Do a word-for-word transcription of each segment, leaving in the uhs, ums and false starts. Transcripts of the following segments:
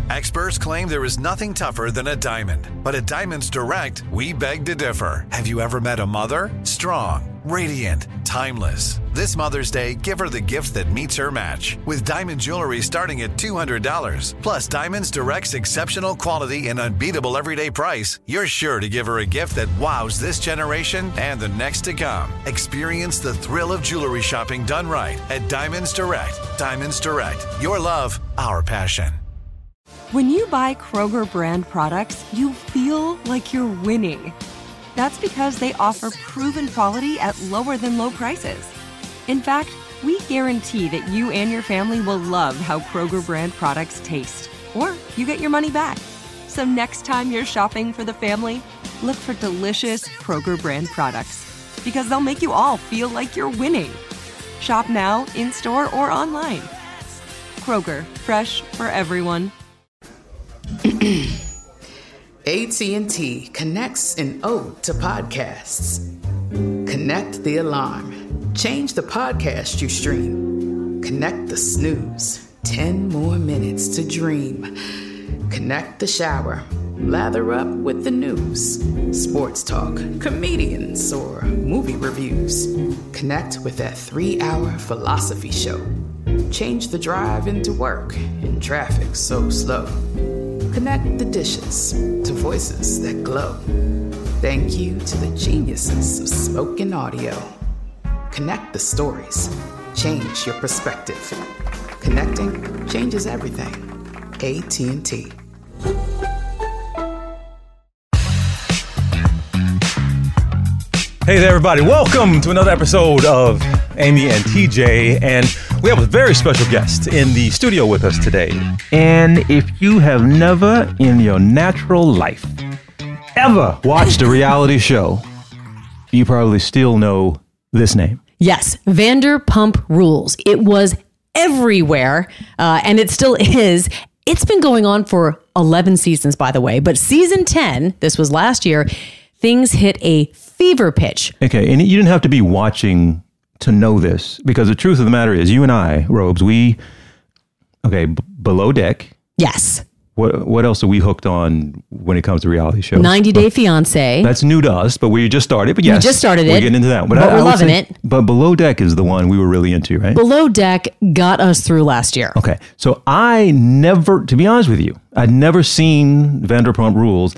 Experts claim there is nothing tougher than a diamond. But at Diamonds Direct, we beg to differ. Have you ever met a mother? Strong, radiant, timeless. This Mother's Day, give her the gift that meets her match. With diamond jewelry starting at two hundred dollars. Plus Diamonds Direct's exceptional quality and unbeatable everyday price, you're sure to give her a gift that wows this generation and the next to come. Experience the thrill of jewelry shopping done right at Diamonds Direct. Diamonds Direct. Your love, our passion. When you buy Kroger brand products, you feel like you're winning. That's because they offer proven quality at lower than low prices. In fact, we guarantee that you and your family will love how Kroger brand products taste, or you get your money back. So next time you're shopping for the family, look for delicious Kroger brand products, because they'll make you all feel like you're winning. Shop now, in-store, or online. Kroger, fresh for everyone. A T and T connects an ode to podcasts. Connect the alarm. Change the podcast you stream. Connect the snooze. Ten more minutes to dream. Connect the shower. Lather up with the news. Sports talk, comedians, or movie reviews. Connect with that three-hour philosophy show. Change the drive into work in traffic so slow. Connect the dishes to voices that glow. Thank you to the geniuses of spoken audio. Connect the stories. Change your perspective. Connecting changes everything. A T and T. Hey there, everybody. Welcome to another episode of Amy and T J. And we have a very special guest in the studio with us today. And if you have never in your natural life ever watched a reality show, you probably still know this name. Yes, Vanderpump Rules. It was everywhere, uh, and it still is. It's been going on for eleven seasons, by the way. But season ten, this was last year, things hit a fever pitch. Okay, and you didn't have to be watching to know this, because the truth of the matter is, you and I, Robes, we, okay, b- Below Deck. Yes. What what else are we hooked on when it comes to reality shows? ninety Day Fiancé. That's new to us, but we just started. But yes, we just started it. We're getting into that. But, but I, we're I loving say, it. But Below Deck is the one we were really into, right? Below Deck got us through last year. Okay, so I never, to be honest with you, I'd never seen Vanderpump Rules.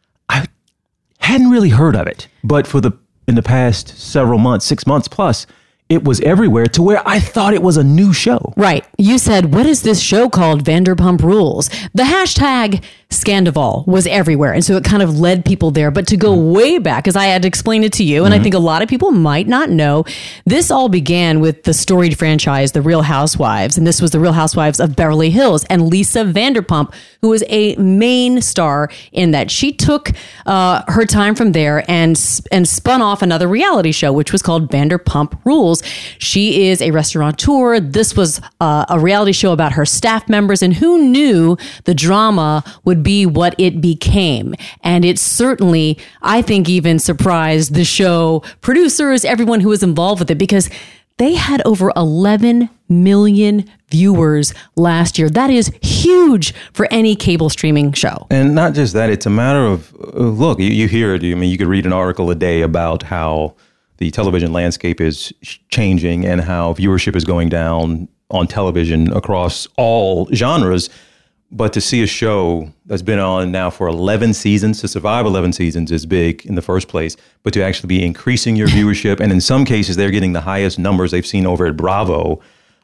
I hadn't really heard of it, but for the in the past several months, six months plus, it was everywhere to where I thought it was a new show. Right. You said, what is this show called? Vanderpump Rules. The hashtag Scandival was everywhere. And so it kind of led people there. But to go way back, because I had to explain it to you, and mm-hmm. I think a lot of people might not know, this all began with the storied franchise, The Real Housewives. And this was The Real Housewives of Beverly Hills. And Lisa Vanderpump, who was a main star in that. She took uh, her time from there and, and spun off another reality show, which was called Vanderpump Rules. She is a restaurateur. This was uh, a reality show about her staff members, and who knew the drama would be what it became. And it certainly, I think, even surprised the show producers, everyone who was involved with it, because they had over eleven million viewers last year. That is huge for any cable streaming show. And not just that, it's a matter of, look, you, you hear it. I mean, you could read an article a day about how the television landscape is changing and how viewership is going down on television across all genres. But to see a show that's been on now for eleven seasons, to survive eleven seasons is big in the first place, but to actually be increasing your viewership, and in some cases, they're getting the highest numbers they've seen over at Bravo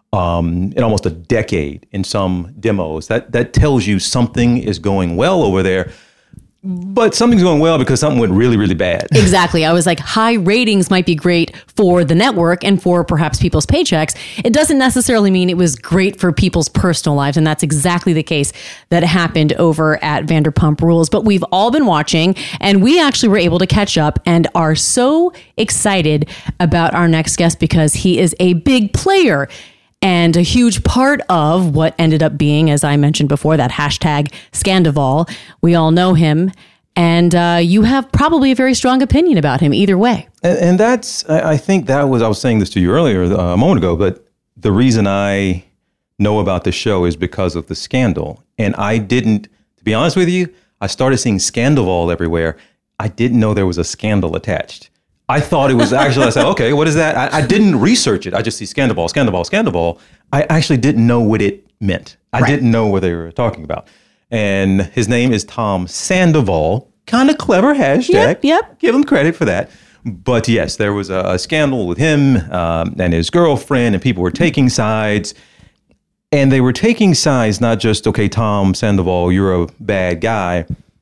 um, in almost a decade in some demos. That that tells you something is going well over there. But something's going well because something went really, really bad. Exactly. I was like, high ratings might be great for the network and for perhaps people's paychecks. It doesn't necessarily mean it was great for people's personal lives. And that's exactly the case that happened over at Vanderpump Rules. But we've all been watching, and we actually were able to catch up and are so excited about our next guest because he is a big player and a huge part of what ended up being, as I mentioned before, that hashtag Scandival. We all know him, and uh, you have probably a very strong opinion about him either way. And, and that's, I think that was, I was saying this to you earlier uh, a moment ago, but the reason I know about the show is because of the scandal. And I didn't, to be honest with you, I started seeing Scandoval everywhere. I didn't know there was a scandal attached. I thought it was actually, I said, okay, what is that? I, I didn't research it. I just see Scandoval, Scandoval, Scandoval. I actually didn't know what it meant. I right. didn't know what they were talking about. And his name is Tom Sandoval. Kind of clever hashtag. Yep, yep. Give him credit for that. But yes, there was a, a scandal with him um, and his girlfriend, and people were taking sides. And they were taking sides, not just, okay, Tom Sandoval, you're a bad guy,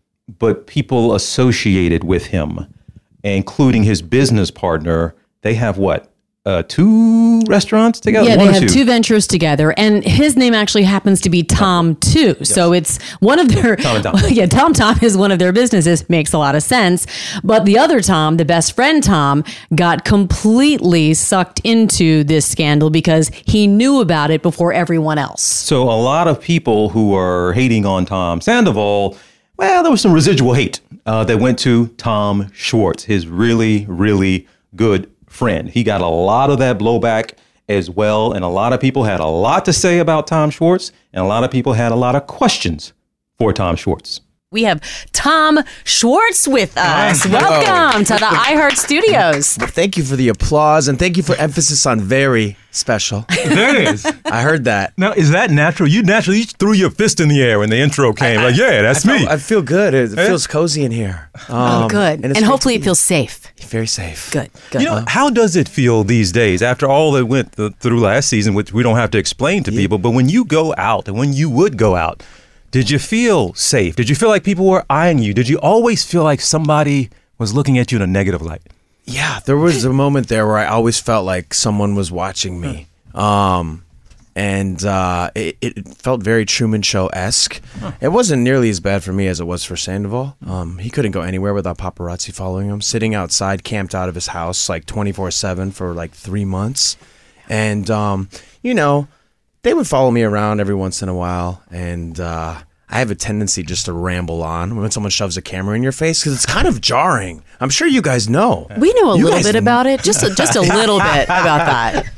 but people associated with him, including his business partner. They have what? Uh, two restaurants together? Yeah, one they or have two? two ventures together, and his name actually happens to be Tom too. Yes. So it's one of their Tom and Tom. Yeah, Tom Tom is one of their businesses. Makes a lot of sense. But the other Tom, the best friend Tom, got completely sucked into this scandal because he knew about it before everyone else. So a lot of people who are hating on Tom Sandoval, well, there was some residual hate uh, that went to Tom Schwartz, his really, really good friend. He got a lot of that blowback as well, and a lot of people had a lot to say about Tom Schwartz, and a lot of people had a lot of questions for Tom Schwartz. We have Tom Schwartz with us. Welcome to the iHeart Studios. Well, thank you for the applause, and thank you for emphasis on very special. There it is. I heard that. Now, is that natural? You naturally threw your fist in the air when the intro came. I, like, yeah, that's I me. Felt, I feel good. It feels cozy in here. Um, oh, good. And, and hopefully it feels safe. Very safe. Good, good. You know, how does it feel these days after all that went th- through last season, which we don't have to explain to yeah. people, but when you go out and when you would go out, did you feel safe? Did you feel like people were eyeing you? Did you always feel like somebody was looking at you in a negative light? Yeah, there was a moment there where I always felt like someone was watching me. Huh. Um, and uh, it, it felt very Truman Show-esque. Huh. It wasn't nearly as bad for me as it was for Sandoval. Um, he couldn't go anywhere without paparazzi following him, sitting outside, camped out of his house like twenty-four seven for like three months. And, um, you know, they would follow me around every once in a while, and uh, I have a tendency just to ramble on when someone shoves a camera in your face because it's kind of jarring. I'm sure you guys know. We know a you little bit know. about it, just a, just a little bit about that.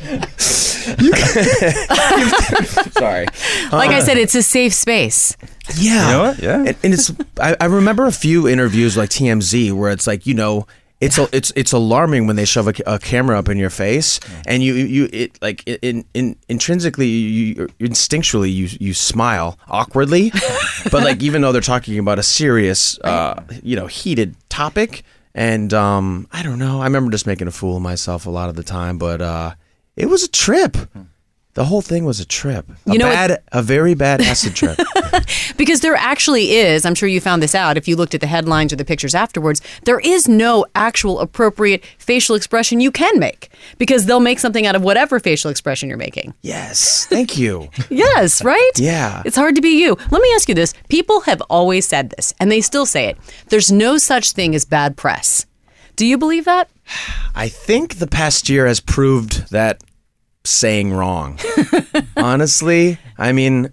Sorry. Like uh, I said, it's a safe space. Yeah. You know what? Yeah. And, and it's. I, I remember a few interviews like T M Z where it's like, you know, It's a, it's it's alarming when they shove a, a camera up in your face, and you you it like in, in intrinsically you instinctually you you smile awkwardly, but like even though they're talking about a serious uh, you know heated topic, and um, I don't know, I remember just making a fool of myself a lot of the time, but uh, it was a trip. The whole thing was a trip. A you know, bad, a very bad acid trip. Because there actually is, I'm sure you found this out if you looked at the headlines or the pictures afterwards, there is no actual appropriate facial expression you can make because they'll make something out of whatever facial expression you're making. Yes, thank you. Yes, right? Yeah. It's hard to be you. Let me ask you this. People have always said this, and they still say it. There's no such thing as bad press. Do you believe that? I think the past year has proved that saying wrong. Honestly, I mean,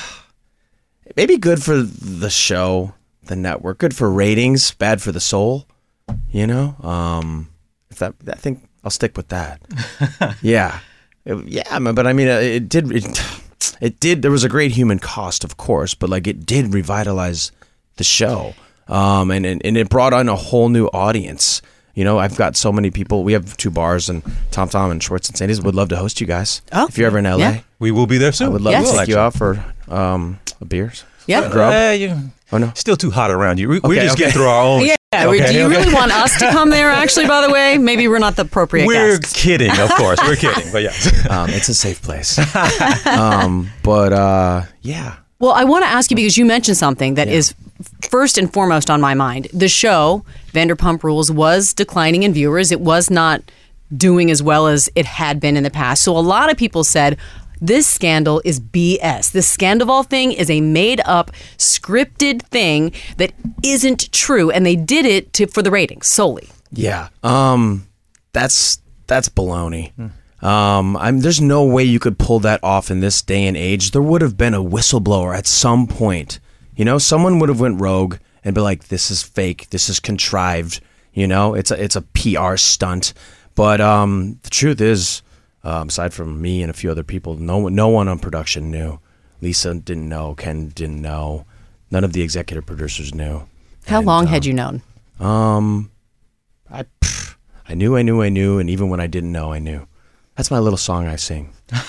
maybe good for the show, the network, good for ratings, bad for the soul, you know? Um, if that, I think I'll stick with that. Yeah. It, yeah, but I mean, it did, it, it did, there was a great human cost, of course, but like it did revitalize the show. Um, and, and, and it brought on a whole new audience. You know, I've got so many people. We have two bars, and Tom Tom and Schwartz and Sandy's would love to host you guys. Oh, if you're ever in L A, yeah. We will be there soon. I would love Yes. to take you out for um, a beer. Yeah. Grub. Uh, you, Oh, no. Still too hot around you. We, Okay, we're just okay. getting through our own. Yeah. Okay, Do you okay. really want us to come there, actually, by the way? Maybe we're not the appropriate We're guests. kidding, of course. We're kidding, but yes. Um, it's a safe place. um, but uh, yeah. Well, I want to ask you because you mentioned something that is first and foremost on my mind. The show, Vanderpump Rules, was declining in viewers. It was not doing as well as it had been in the past. So a lot of people said, this scandal is B S. This Scandoval thing is a made-up, scripted thing that isn't true, and they did it to for the ratings solely. Yeah. Um, that's that's baloney. Um, I'm, there's no way you could pull that off in this day and age. There would have been a whistleblower at some point. You know, someone would have went rogue and be like, "This is fake. This is contrived." You know, it's a it's a P R stunt. But um, the truth is, Um, aside from me and a few other people, no one, no one on production knew. Lisa didn't know. Ken didn't know. None of the executive producers knew. How And, long um, had you known? Um, I, pff, I knew, I knew, I knew, and even when I didn't know, I knew. That's my little song I sing.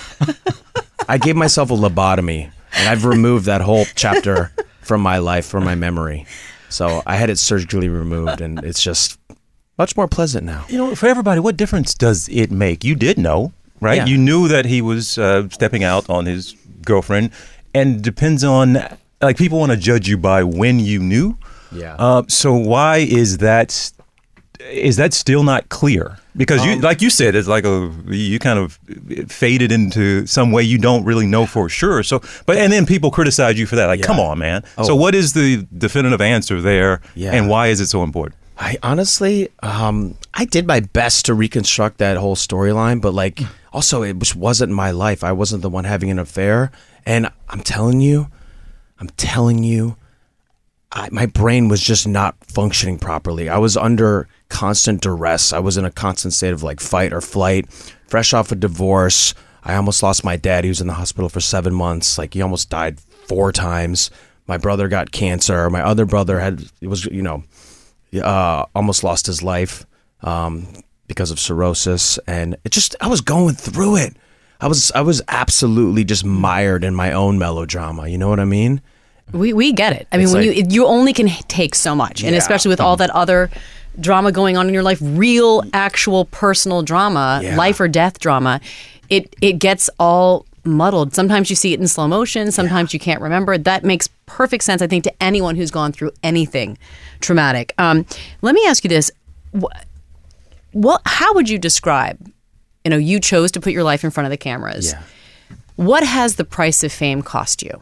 I gave myself a lobotomy, and I've removed that whole chapter from my life, from my memory. So I had it surgically removed, and it's just much more pleasant now. You know, for everybody, what difference does it make? You did know, right? Yeah. You knew that he was uh, stepping out on his girlfriend, and depends on, like, people want to judge you by when you knew. Yeah. Uh, so why is that? Is that still not clear? Because you, Um, like you said, it's like a you kind of faded into some way you don't really know for sure. So, but and then people criticize you for that. Like, Yeah. come on, man. Oh. So, what is the definitive answer there, Yeah. and why is it so important? I honestly, um, I did my best to reconstruct that whole storyline, but like, also it just wasn't my life. I wasn't the one having an affair, and I'm telling you, I'm telling you, I, my brain was just not functioning properly. I was under constant duress. I was in a constant state of like fight or flight, fresh off a divorce. I almost lost my dad. He was in the hospital for seven months. Like, he almost died four times. My brother got cancer. My other brother had, it was, you know, uh, almost lost his life um, because of cirrhosis. And it just, I was going through it. I was, I was absolutely just mired in my own melodrama. You know what I mean? We we get it. I mean, It's when like- you you only can take so much, and Yeah. especially with all that other drama going on in your life, real, actual, personal drama, Yeah. life or death drama, it it gets all muddled. Sometimes you see it in slow motion. Sometimes you can't remember. That makes perfect sense, I think, to anyone who's gone through anything traumatic. Um, let me ask you this: what, what? How would you describe? You know, you chose to put your life in front of the cameras. Yeah. What has the price of fame cost you?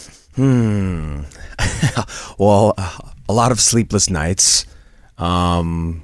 Hmm. Well, uh, a lot of sleepless nights. Um,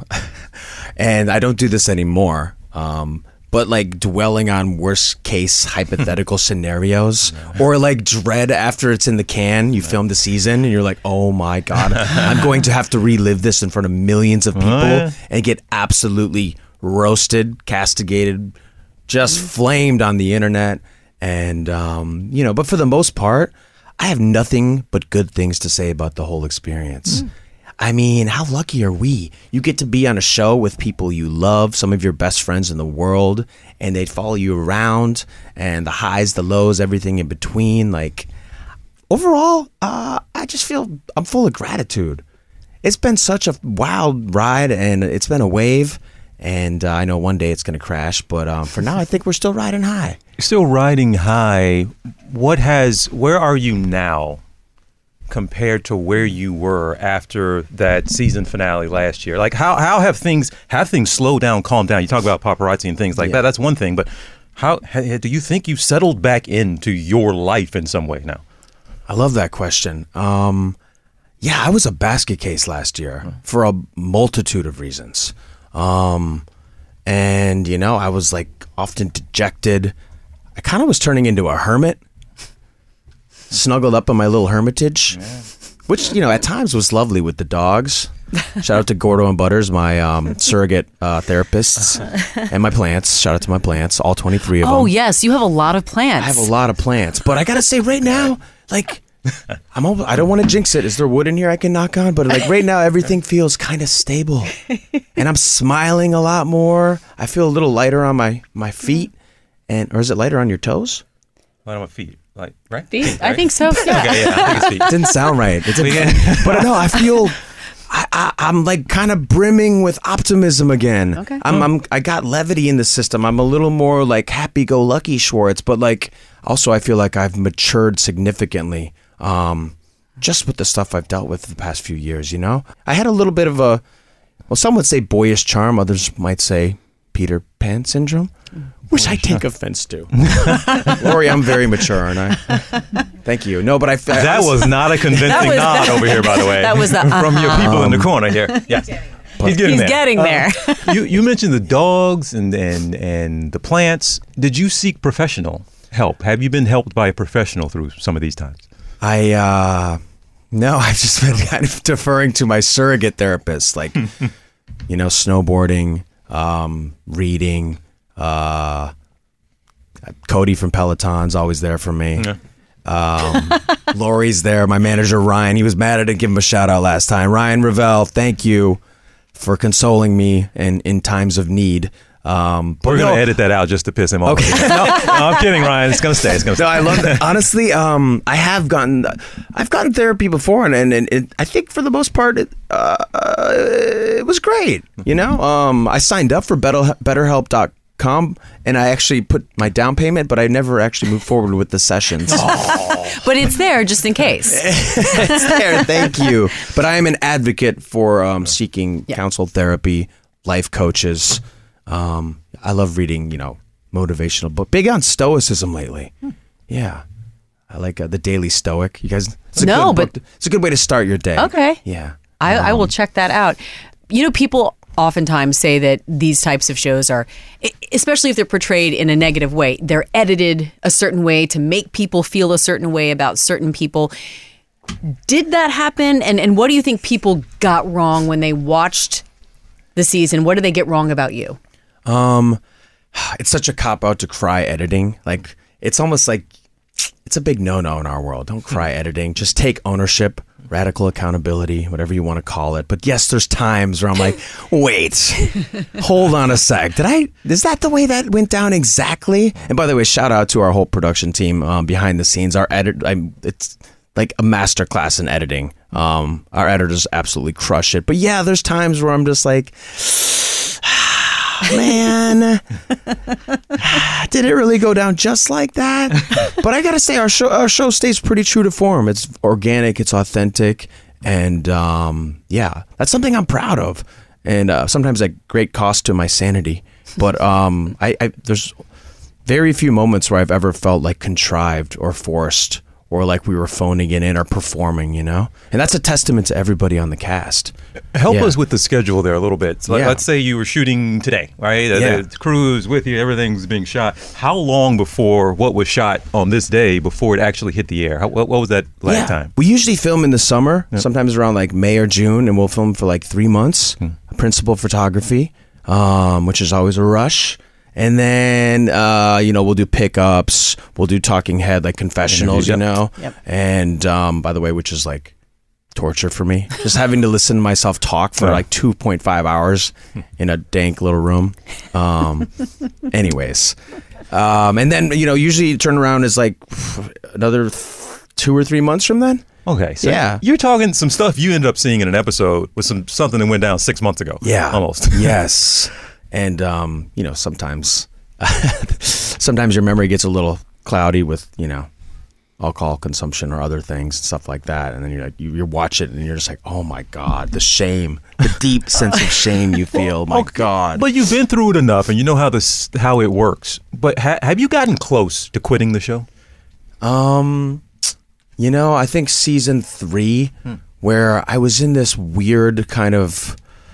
and I don't do this anymore. Um, but like dwelling on worst case hypothetical scenarios, or like dread after it's in the can, you filmed the season and you're like, oh my God, I'm going to have to relive this in front of millions of people yeah. and get absolutely roasted, castigated, just flamed on the internet. And, um, you know, but for the most part, I have nothing but good things to say about the whole experience. Mm. I mean, how lucky are we? You get to be on a show with people you love, some of your best friends in the world, and they follow you around, and the highs, the lows, everything in between. Like, overall, uh, I just feel I'm full of gratitude. It's been such a wild ride, and it's been a wave, and uh, I know one day it's going to crash, but um, for now, I think we're still riding high. Still riding high. What has? Where are you now, compared to where you were after that season finale last year? Like, how how have things have things slowed down, calmed down? You talk about paparazzi and things like Yeah. that. That's one thing, but how ha, do you think you've settled back into your life in some way now? I love that question. Um, yeah, I was a basket case last year for a multitude of reasons. Um, and, you know, I was like often dejected. I kind of was turning into a hermit, snuggled up in my little hermitage, yeah. which, you know, at times was lovely with the dogs. Shout out to Gordo and Butters, my um, surrogate uh, therapists, and my plants. Shout out to my plants, all twenty-three of them. Oh, yes. You have a lot of plants. I have a lot of plants, but I gotta say right now, like, I'm. All, I don't want to jinx it. Is there wood in here I can knock on? But like right now, everything feels kind of stable, and I'm smiling a lot more. I feel a little lighter on my my feet, and or is it lighter on your toes? Light on my feet, like right? Feet? Feet, I right? think so. Yeah. Okay, yeah, I think it's feet. It didn't sound right. It didn't, but no, I feel. I, I, I'm like kind of brimming with optimism again. Okay. I'm, I'm I got levity in the system. I'm a little more like happy-go-lucky Schwartz, but like also I feel like I've matured significantly. Um, just with the stuff I've dealt with the past few years, you know? I had a little bit of a, well, some would say boyish charm. Others might say Peter Pan syndrome, which I take offense to. Lori, I'm very mature, aren't I? Thank you. No, but I... I That was not a convincing That was- nod over here, by the way. That was the, from your uh-huh. people in the corner here. Yes. He's getting He's there. getting there. you you mentioned the dogs and, and and the plants. Did you seek professional help? Have you been helped by a professional through some of these times? I, uh, no, I've just been kind of deferring to my surrogate therapist, like, you know, snowboarding, um, reading, uh, Cody from Peloton's always there for me. Yeah. Um, Lori's there. My manager, Ryan, he was mad I didn't give him a shout out last time. Ryan Ravel, thank you for consoling me in, in times of need. Um, We're no, going to edit that out just to piss him off. Okay. no, no, I'm kidding, Ryan. It's going to stay. It's going to No, stay. I love that. Honestly, um, I have gotten, I've gotten therapy before, and and, and it, I think for the most part, it, uh, it was great. You know, um, I signed up for better, BetterHelp dot com, and I actually put my down payment, but I never actually moved forward with the sessions. But it's there just in case. It's there. Thank you. But I am an advocate for um, seeking Yeah. counsel, therapy, life coaches. Um, I love reading, you know, motivational book. Big on stoicism lately. Hmm. Yeah, I like uh, the Daily Stoic. You guys, it's a No, good but- book. It's a good way to start your day. Okay. Yeah, I, I will Um, check that out. You know, people oftentimes say that these types of shows are, e- especially if they're portrayed in a negative way, they're edited a certain way to make people feel a certain way about certain people. Did that happen? And and what do you think people got wrong when they watched the season? What did they get wrong about you? Um, it's such a cop out to cry editing. Like, it's almost like it's a big no no in our world. Don't cry editing. Just take ownership. Radical accountability, whatever you want to call it. But yes, there's times where I'm like, wait, hold on a sec. Did I, is that the way that went down exactly? And by the way, shout out to our whole production team um, behind the scenes. Our edit, I'm, it's like a masterclass in editing. Um, our editors absolutely crush it. But yeah, there's times where I'm just like, man, did it really go down just like that? But I gotta say, our show our show stays pretty true to form. It's organic, it's authentic, and um, yeah, that's something I'm proud of. And uh, sometimes at great cost to my sanity. But um, I, I there's very few moments where I've ever felt like contrived or forced, or like we were phoning it in or performing, you know? And that's a testament to everybody on the cast. Help Yeah. us with the schedule there a little bit. So let- Yeah. Let's say you were shooting today, right? The, Yeah. the crew is with you, everything's being shot. How long before what was shot on this day before it actually hit the air? How, what, what was that last Yeah. time? We usually film in the summer, sometimes around like May or June, and we'll film for like three months. Hmm. Principal photography, um, which is always a rush. And then, uh, you know, we'll do pickups. We'll do talking head, like confessionals, Interviews, you yep. know. Yep. And um, by the way, which is like torture for me, just having to listen to myself talk for Yeah. like two point five hours in a dank little room. Um, anyways, um, and then, you know, usually turnaround is like another two or three months from then. Okay, so Yeah. you're talking some stuff you ended up seeing in an episode with some something that went down six months ago. Yeah. Almost. Yes. And, um, you know, sometimes, sometimes your memory gets a little cloudy with, you know, alcohol consumption or other things and stuff like that. And then you're like, you, you watch it and you're just like, oh my God, the shame, the deep sense of shame you feel. My God. But you've been through it enough and you know how this how it works. But ha- have you gotten close to quitting the show? Um, you know, I think season three, where I was in this weird kind of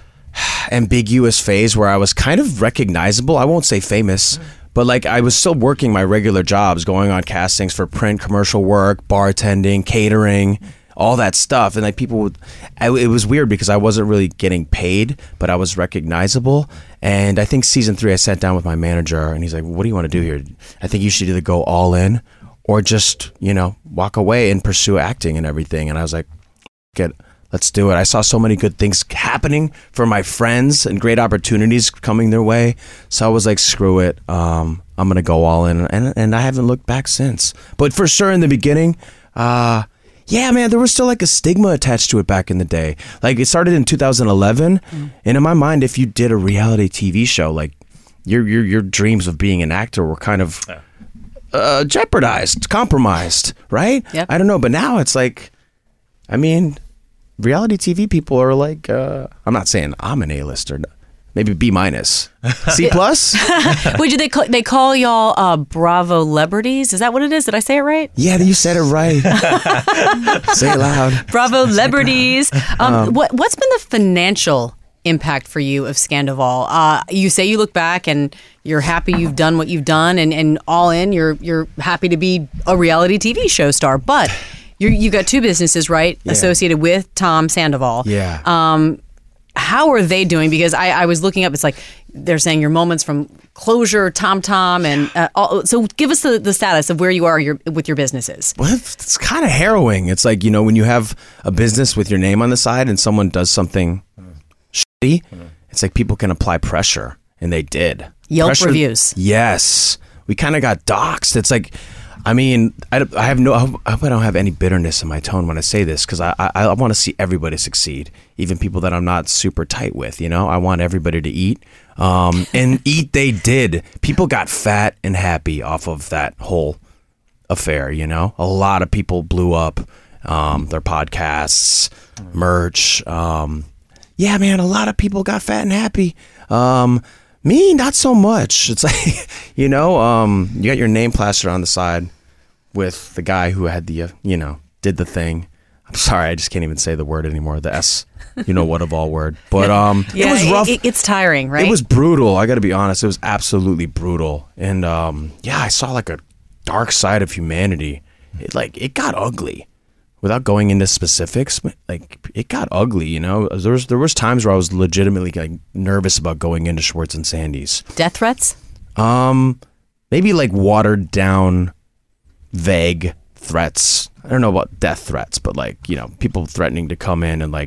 ambiguous phase where I was kind of recognizable. I won't say famous, but like I was still working my regular jobs, going on castings for print, commercial work, bartending, catering, all that stuff. And like people would, I, it was weird because I wasn't really getting paid, but I was recognizable. And I think season three, I sat down with my manager and he's like, what do you want to do here? I think you should either go all in or just, you know, walk away and pursue acting and everything. And I was like, get, let's do it. I saw so many good things happening for my friends and great opportunities coming their way. So I was like, screw it. Um, I'm going to go all in. And, and I haven't looked back since. But for sure in the beginning, uh, yeah, man, there was still like a stigma attached to it back in the day. Like it started in two thousand eleven. Mm. And in my mind, if you did a reality T V show, like your, your, your dreams of being an actor were kind of uh, jeopardized, compromised, right? Yep. I don't know. But now it's like, I mean, reality T V people are like, uh, I'm not saying I'm an A-lister, maybe B minus, C plus. Would you they call, they call y'all uh, Bravo Celebrities? Is that what it is? Did I say it right? Yeah, you said it right. Say it loud. Bravo Celebrities. Um, um, what what's been the financial impact for you of Scandoval? Uh, you say you look back and you're happy you've done what you've done, and, and all in, you're you're happy to be a reality T V show star, but. You you got two businesses, right, Yeah. associated with Tom Sandoval. Yeah. Um, h- how are they doing? Because I, I was looking up, it's like they're saying your moments from Closure, TomTom, and uh, all, so give us the, the status of where you are your, with your businesses. Well, it's, it's kind of harrowing. It's like, you know, when you have a business with your name on the side and someone does something mm. shitty, mm. it's like people can apply pressure, and they did. Yelp pressure, reviews. Yes. We kind of got doxxed. It's like, I mean, I, I have no, I hope, I hope I don't have any bitterness in my tone when I say this, because I, I, I want to see everybody succeed, even people that I'm not super tight with, you know? I want everybody to eat. Um, and eat they did. People got fat and happy off of that whole affair, you know? A lot of people blew up um, their podcasts, merch. Um, yeah, man, a lot of people got fat and happy. Um, me, not so much. It's like, you know, um, you got your name plastered on the side with the guy who had the, uh, you know, did the thing. I'm sorry, I just can't even say the word anymore. The S, you know what of all word. But um, yeah, it was rough. It, it's tiring, right? It was brutal. I got to be honest. It was absolutely brutal. And um, yeah, I saw like a dark side of humanity. It like it got ugly. Without going into specifics, like it got ugly. You know, there was there was times where I was legitimately like nervous about going into Schwartz and Sandy's. Death threats? Um, maybe like watered down, vague threats. I don't know about death threats, but like, you know, people threatening to come in and like,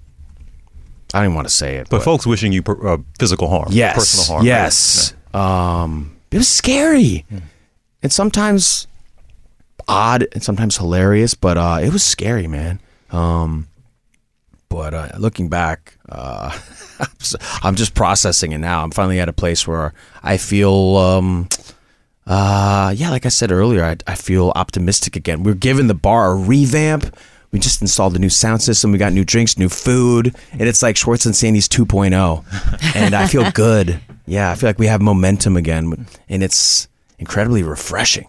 I don't even want to say it. But, but folks wishing you per, uh, physical harm. Yes. Personal harm. Yes. Right? Um, it was scary. Mm. And sometimes odd and sometimes hilarious, but uh, it was scary, man. Um, but uh, looking back, uh, I'm just processing it now. I'm finally at a place where I feel... Um, Uh, yeah, like I said earlier, I, I feel optimistic again. We're giving the bar a revamp. We just installed a new sound system. We got new drinks, new food, and it's like Schwartz and Sandy's two point oh. And I feel good. Yeah, I feel like we have momentum again, and it's incredibly refreshing.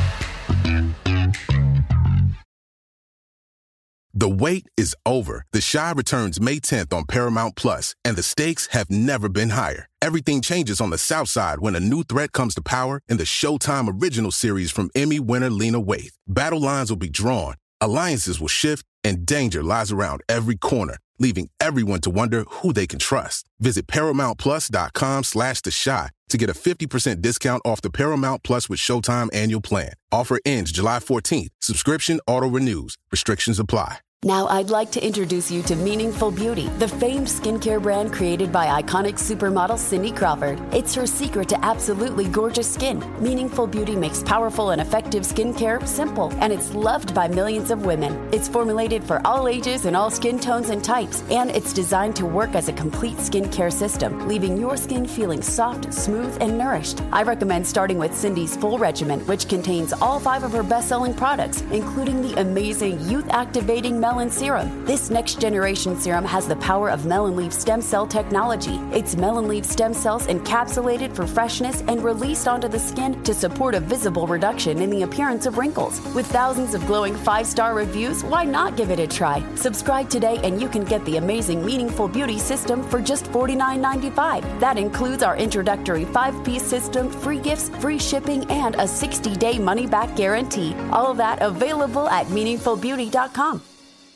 The wait is over. The Chi returns May tenth on Paramount Plus, and the stakes have never been higher. Everything changes on the South Side when a new threat comes to power in the Showtime original series from Emmy winner Lena Waithe. Battle lines will be drawn, alliances will shift, and danger lies around every corner, leaving everyone to wonder who they can trust. Visit ParamountPlus.com slash The Chi to get a fifty percent discount off the Paramount Plus with Showtime annual plan. Offer ends July fourteenth. Subscription auto-renews. Restrictions apply. Now I'd like to introduce you to Meaningful Beauty, the famed skincare brand created by iconic supermodel Cindy Crawford. It's her secret to absolutely gorgeous skin. Meaningful Beauty makes powerful and effective skincare simple, and it's loved by millions of women. It's formulated for all ages and all skin tones and types, and it's designed to work as a complete skincare system, leaving your skin feeling soft, smooth, and nourished. I recommend starting with Cindy's full regimen, which contains all five of her best-selling products, including the amazing youth-activating Melon Serum. This next generation serum has the power of melon leaf stem cell technology. It's melon leaf stem cells encapsulated for freshness and released onto the skin to support a visible reduction in the appearance of wrinkles. With thousands of glowing five-star reviews, why not give it a try? Subscribe today and you can get the amazing Meaningful Beauty system for just forty-nine ninety-five. That includes our introductory five-piece system, free gifts, free shipping, and a sixty-day money-back guarantee. All of that available at meaningful beauty dot com.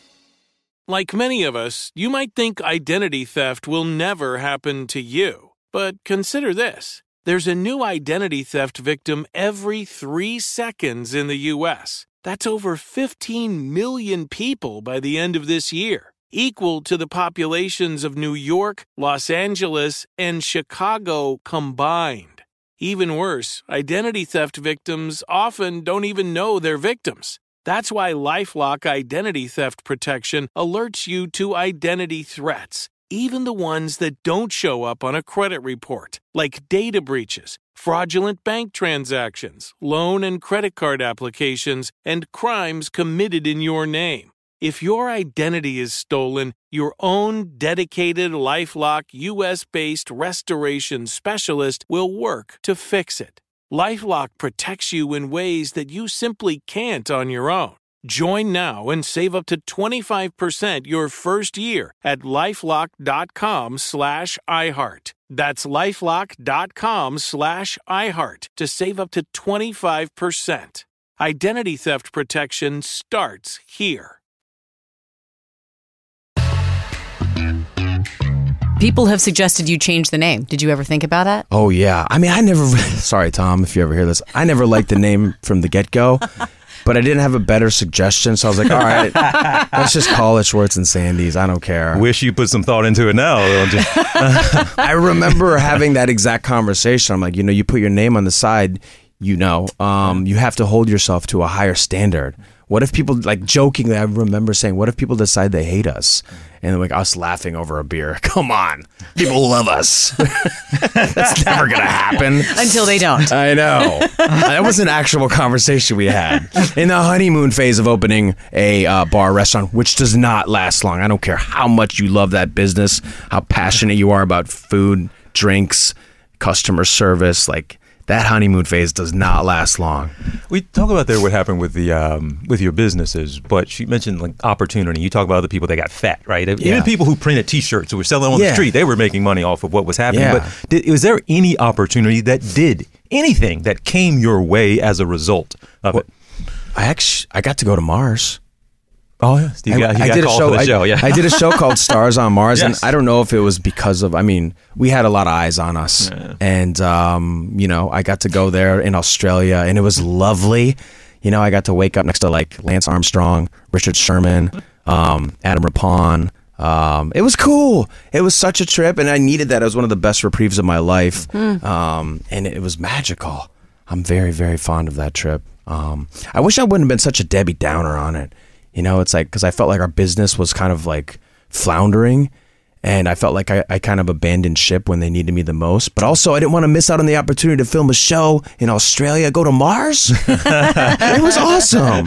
Like many of us, you might think identity theft will never happen to you. But consider this. There's a new identity theft victim every three seconds in the U S. That's over fifteen million people by the end of this year, equal to the populations of New York, Los Angeles, and Chicago combined. Even worse, identity theft victims often don't even know they're victims. That's why LifeLock Identity Theft Protection alerts you to identity threats, even the ones that don't show up on a credit report, like data breaches, fraudulent bank transactions, loan and credit card applications, and crimes committed in your name. If your identity is stolen, your own dedicated LifeLock U S-based restoration specialist will work to fix it. LifeLock protects you in ways that you simply can't on your own. Join now and save up to twenty-five percent your first year at LifeLock.com slash iHeart. That's LifeLock.com slash iHeart to save up to twenty-five percent. Identity theft protection starts here. People have suggested you change the name. Did you ever think about that? Oh, yeah. I mean, I never, sorry, Tom, if you ever hear this, I never liked the name from the get-go, but I didn't have a better suggestion. So I was like, all right, let's just call it Schwartz and Sandy's. I don't care. Wish you put some thought into it now. Don't you? I remember having that exact conversation. I'm like, you know, you put your name on the side, you know, um, you have to hold yourself to a higher standard. What if people, like jokingly, I remember saying, what if people decide they hate us? And like us laughing over a beer. Come on. People love us. That's never going to happen. Until they don't. I know. That was an actual conversation we had in the honeymoon phase of opening a uh, bar restaurant, which does not last long. I don't care how much you love that business, how passionate you are about food, drinks, customer service, like that honeymoon phase does not last long. We talk about there what happened with the um, with your businesses, but she mentioned like opportunity. You talk about the people that got fat, right? Yeah. Even people who printed T-shirts who were selling on Yeah. the street, they were making money off of what was happening. Yeah. But did, was there any opportunity that did anything that came your way as a result of Well, it? I actually I got to go to Mars. Oh yeah, Steve I, got, he I got did a called show. for the I, show. Yeah, I did a show called Stars on Mars, Yes. and I don't know if it was because of. I mean, we had a lot of eyes on us, Yeah. and um, you know, I got to go there in Australia, and it was lovely. You know, I got to wake up next to like Lance Armstrong, Richard Sherman, um, Adam Rippon. Um, it was cool. It was such a trip, and I needed that. It was one of the best reprieves of my life, um, and it was magical. I'm very, very fond of that trip. Um, I wish I wouldn't have been such a Debbie Downer on it. You know, it's like, because I felt like our business was kind of like floundering, and I felt like I, I kind of abandoned ship when they needed me the most. But also, I didn't want to miss out on the opportunity to film a show in Australia, go to Mars. It was awesome.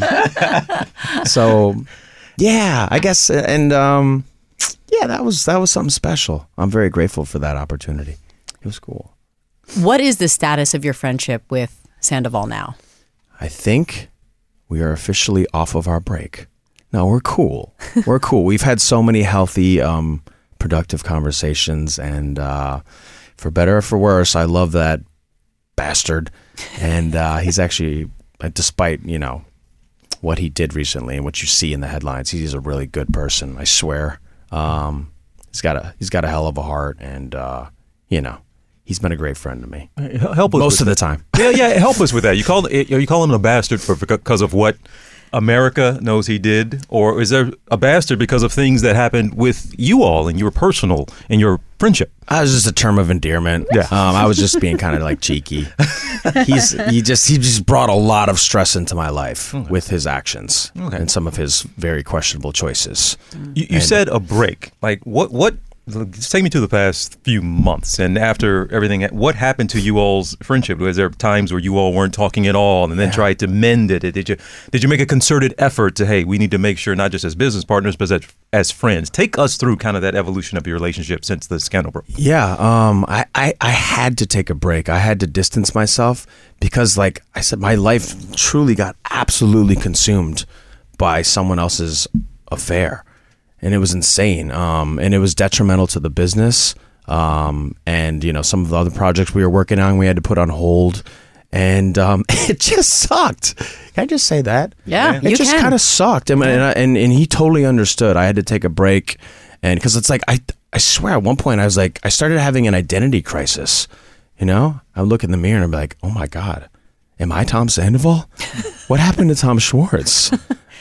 So, yeah, I guess, and um, yeah, that was that was something special. I'm very grateful for that opportunity. It was cool. What is the status of your friendship with Sandoval now? I think we are officially off of our break. No, we're cool. We're cool. We've had so many healthy, um, productive conversations, and uh, for better or for worse, I love that bastard. And uh, he's actually, despite, you know, what he did recently and what you see in the headlines, he's a really good person, I swear. Um, he's got a he's got a hell of a heart, and uh, you know, he's been a great friend to me. Help us most with of the that. time. Yeah, yeah. Help us with that. You call you call him a bastard for because of what America knows he did, or is there a bastard because of things that happened with you all and your personal and your friendship? I was just a term of endearment. Yeah. Um, I was just being kind of like cheeky. He's he just he just brought a lot of stress into my life Okay. with his actions Okay. and some of his very questionable choices. You, you And- said a break. Like what? What? Just take me to the past few months, and after everything, what happened to you all's friendship? Was there times where you all weren't talking at all, and then Yeah. tried to mend it? Did you did you make a concerted effort to, hey, we need to make sure not just as business partners, but as, as friends? Take us through kind of that evolution of your relationship since the scandal broke. Yeah, um, I, I, I had to take a break. I had to distance myself because, like I said, my life truly got absolutely consumed by someone else's affair. And it was insane. Um, and it was detrimental to the business. Um, and, you know, some of the other projects we were working on, we had to put on hold. And um, it just sucked. Can I just say that? Yeah, It you just can. kind of sucked. I mean, and, I- and, and he totally understood. I had to take a break. And because it's like, I, I swear at one point I was like, I started having an identity crisis. You know, I would look in the mirror and I'd be like, oh my God, am I Tom Sandoval? What happened to Tom Schwartz?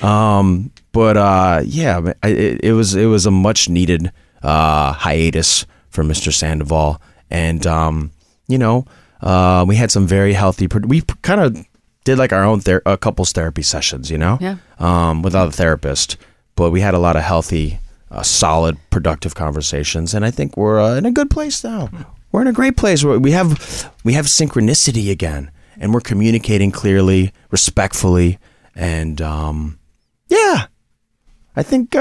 um, but uh, yeah, I- it, it was it was a much needed uh, hiatus for Mister Sandoval, and um, you know, uh, we had some very healthy. We kind of did like our own ther- uh, couples therapy sessions, you know, Yeah. um, without a therapist, but we had a lot of healthy, uh, solid, productive conversations, and I think we're uh, in a good place now. We're in a great place where we have we have synchronicity again, and we're communicating clearly, respectfully, and um, yeah, I think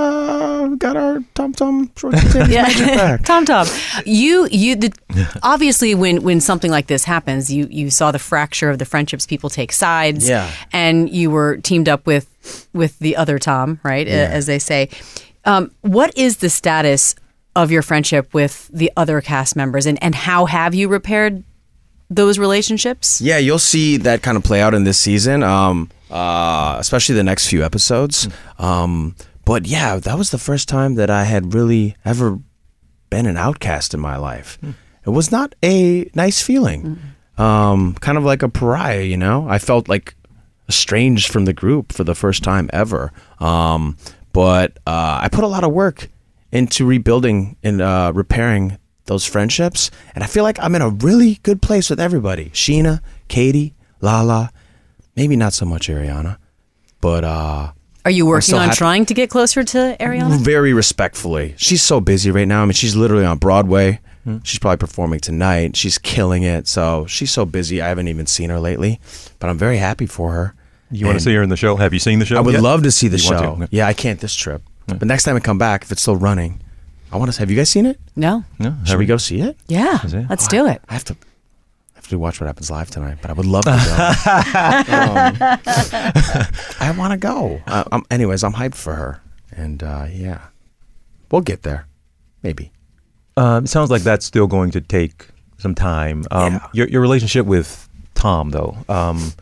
uh, we got our Tom Tom Schwartz and Sandy's magic back. Tom Tom, you you the, obviously when when something like this happens, you you saw the fracture of the friendships. People take sides, Yeah. and you were teamed up with with the other Tom, right? Yeah. As they say. Um, what is the status of your friendship with the other cast members, and and how have you repaired those relationships? Yeah, you'll see that kind of play out in this season, um, uh, especially the next few episodes. Um, but yeah, that was the first time that I had really ever been an outcast in my life. Mm. It was not a nice feeling. Mm. Um, kind of like a pariah, you know? I felt like estranged from the group for the first time ever. Um, but uh, I put a lot of work into rebuilding and uh, repairing those friendships. And I feel like I'm in a really good place with everybody. Sheena, Katie, Lala, maybe not so much Ariana, but... Uh, Are you working on happy. trying to get closer to Ariana? Very respectfully. She's so busy right now. I mean, she's literally on Broadway. Hmm. She's probably performing tonight. She's killing it. So she's so busy. I haven't even seen her lately, but I'm very happy for her. You want to see her in the show? Have you seen the show? I would yet? love to see the you show. Okay. Yeah, I can't this trip. Yeah. But next time I come back, if it's still running, I want to. Have you guys seen it? No. No. Should we go see it? Yeah. It? Let's oh, do it. I have to. I have to watch What Happens Live tonight, but I would love to go. um, I want to go. Uh, I'm, anyways, I'm hyped for her, and uh, yeah, we'll get there, maybe. Um, it sounds like that's still going to take some time. Um, yeah. Your your relationship with Tom, though. Um,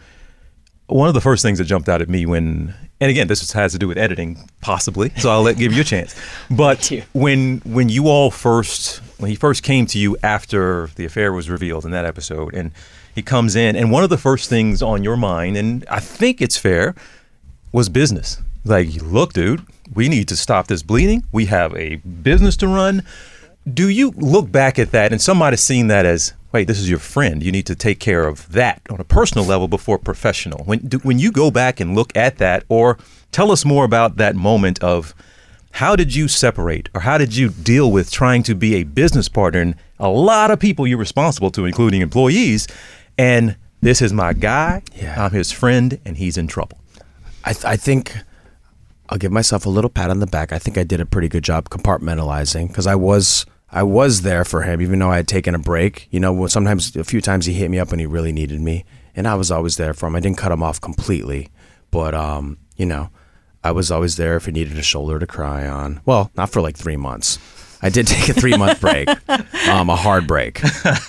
one of the first things that jumped out at me when, and again, this has to do with editing, possibly. So I'll let give you a chance. But when when you all first, when he first came to you after the affair was revealed in that episode, and he comes in, and one of the first things on your mind, and I think it's fair, was business. Like, look, dude, we need to stop this bleeding. We have a business to run. Do you look back at that and somebody seen that as, wait, this is your friend. You need to take care of that on a personal level before professional. When do, when you go back and look at that, or tell us more about that moment of how did you separate, or how did you deal with trying to be a business partner and a lot of people you're responsible to, including employees, and this is my guy, yeah. I'm his friend, and he's in trouble. I, th- I think I'll give myself a little pat on the back. I think I did a pretty good job compartmentalizing, because I was... I was there for him, even though I had taken a break. You know, sometimes, a few times he hit me up when he really needed me, and I was always there for him. I didn't cut him off completely, but, um, you know, I was always there if he needed a shoulder to cry on. Well, not for like three months. I did take a three-month break, um, a hard break.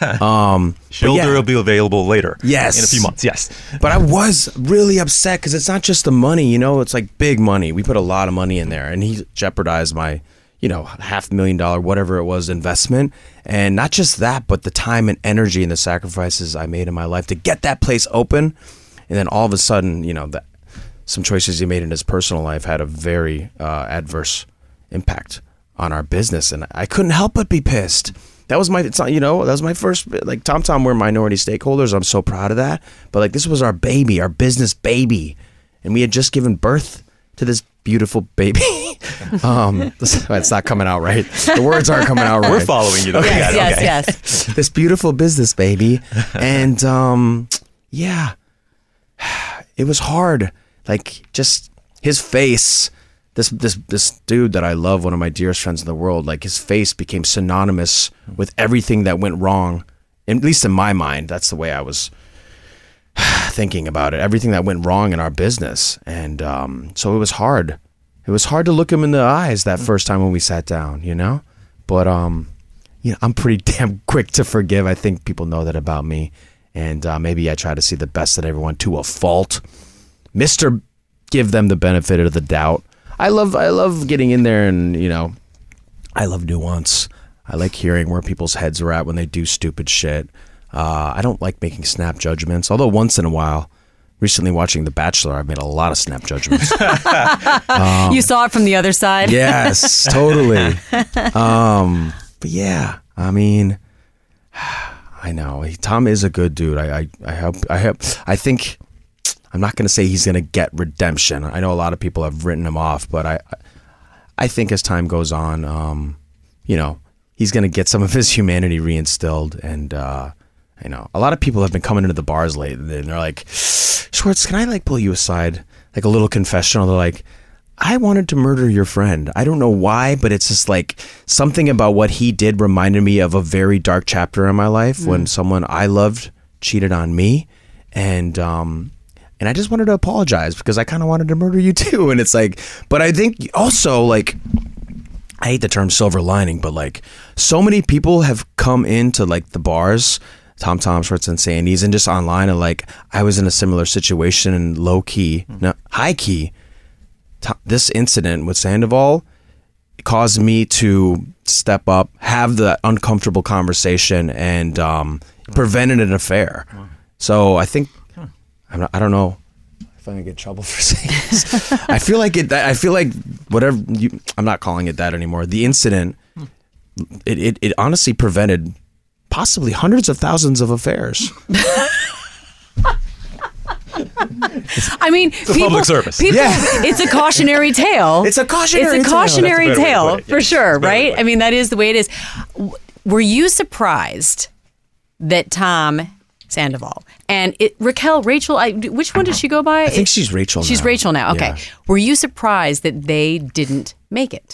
Um, shoulder yeah. will be available later. Yes. In a few months, yes. But I was really upset, because it's not just the money, you know, it's like big money. We put a lot of money in there, and he jeopardized my... you know, half a million dollar, whatever it was, investment. And not just that, but the time and energy and the sacrifices I made in my life to get that place open. And then all of a sudden, you know, the, some choices he made in his personal life had a very uh, adverse impact on our business. And I couldn't help but be pissed. That was my, it's not, you know, that was my first, like Tom Tom, we're minority stakeholders. I'm so proud of that. But like, this was our baby, our business baby. And we had just given birth to this beautiful baby. um, it's not coming out right. The words aren't coming out right. We're following you though. Yes, yeah, yes, okay. yes. This beautiful business baby. And um, yeah, it was hard. Like, just his face, this this this dude that I love, one of my dearest friends in the world, like his face became synonymous with everything that went wrong. At least in my mind, that's the way I was thinking about it. Everything that went wrong in our business. And um, so it was hard. It was hard to look him in the eyes that first time when we sat down, you know? But um, you know, I'm pretty damn quick to forgive. I think people know that about me. And uh, maybe I try to see the best in everyone to a fault. Mister Give them the benefit of the doubt. I love I love getting in there, and, you know, I love nuance. I like hearing where people's heads are at when they do stupid shit. Uh, I don't like making snap judgments, although once in a while, recently watching The Bachelor, I've made a lot of snap judgments. um, you saw it from the other side? Yes, totally. Um, but yeah, I mean, I know Tom is a good dude. I, I, I hope, I hope, I think, I'm not going to say he's going to get redemption. I know a lot of people have written him off, but I, I think as time goes on, um, you know, he's going to get some of his humanity reinstilled. And, uh, you know, a lot of people have been coming into the bars lately, and they're like, Schwartz, can I like pull you aside? Like a little confessional. They're like, I wanted to murder your friend. I don't know why, but it's just like something about what he did reminded me of a very dark chapter in my life mm. when someone I loved cheated on me. And, um, and I just wanted to apologize because I kind of wanted to murder you too. And it's like, but I think also, like, I hate the term silver lining, but like so many people have come into like the bars, Tom Tom, Schwartz and Sandy's, and just online, and like I was in a similar situation, and low key, no, high key, to, this incident with Sandoval caused me to step up, have the uncomfortable conversation, and um, prevented an affair. So I think I'm not, I don't know if I'm gonna get in trouble for saying this. I feel like it. I feel like whatever you. I'm not calling it that anymore. The incident, it it, it honestly prevented possibly hundreds of thousands of affairs. I mean, it's a people, public service. People, Yeah. It's a cautionary tale. It's a cautionary It's a tale. cautionary That's a better way to tale put it. for Yes, sure, it's a better way right? to put I mean, that is the way it is. W- Were you surprised that Tom Sandoval and it, Raquel, Rachel, I, which one did she go by? I think she's Rachel. She's now. Rachel now. Okay. Yeah. Were you surprised that they didn't make it?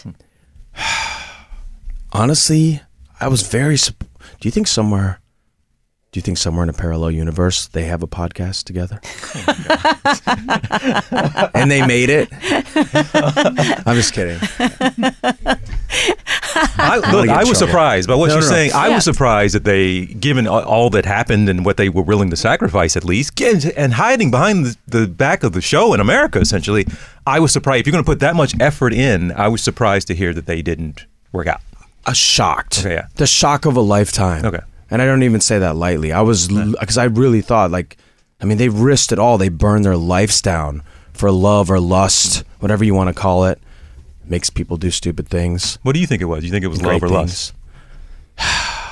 Honestly, I was very. Sup- Do you think somewhere? Do you think somewhere in a parallel universe they have a podcast together? And they made it? I'm just kidding. I, look, I was surprised by what No, you're no, no. saying. I Yeah. was surprised that they, given all- all that happened and what they were willing to sacrifice, at least, get- and hiding behind the, the back of the show in America, essentially. I was surprised. If you're going to put that much effort in, I was surprised to hear that they didn't work out. Uh, shocked. Okay, yeah. The shock of a lifetime. Okay. And I don't even say that lightly. I was, because I really thought, like, I mean, they risked it all. They burned their lives down for love or lust, whatever you want to call it. Makes people do stupid things. What do you think it was? You think it was Great love or lust? things.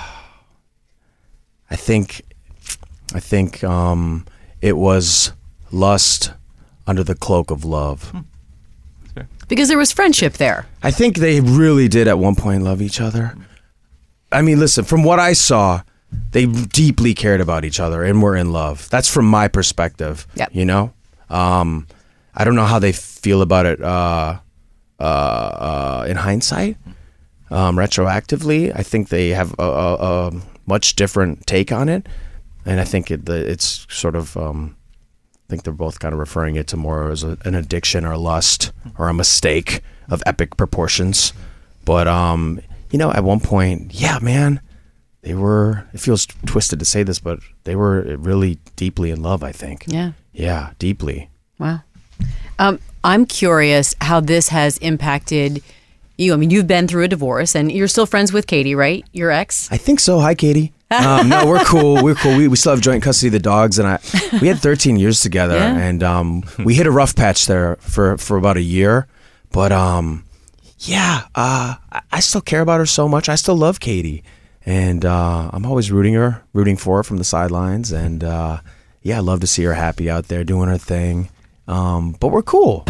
I think, I think um, it was lust under the cloak of love. Because there was friendship there. I think they really did at one point love each other. I mean, listen, from what I saw, they deeply cared about each other and were in love. That's from my perspective. Yep. You know? Um, I don't know how they feel about it uh, uh, uh, in hindsight. Um, retroactively, I think they have a, a, a much different take on it. And I think it, the, it's sort of, um, I think they're both kind of referring it to more as a, an addiction or lust or a mistake of epic proportions. But, um, you know, at one point, yeah, man, they were, it feels twisted to say this, but they were really deeply in love, I think. Yeah. Yeah, deeply. Wow. Um, I'm curious how this has impacted you. I mean, you've been through a divorce and you're still friends with Katie, right? Your ex? I think so. Hi, Katie. Um, no, we're cool. We're cool. We, we still have joint custody of the dogs, and I we had thirteen years together, Yeah. and um, we hit a rough patch there for, for about a year. But um, yeah, uh, I, I still care about her so much. I still love Katie, and uh, I'm always rooting her, rooting for her from the sidelines. And uh, yeah, I love to see her happy out there doing her thing. Um, but we're cool.